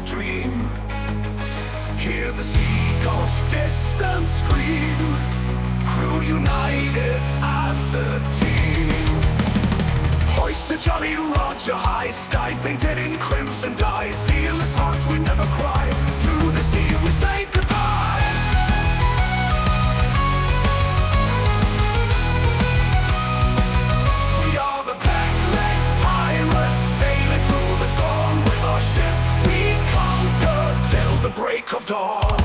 dream. Hear the seagulls' distant scream. Crew united as a team. Hoist the Jolly Roger high, sky painted in crimson dye. Fearless hearts we never cry. To the sea we say goodbye. We are the black-leg pirates, sailing through the storm with our ship. We conquer till the break of dawn.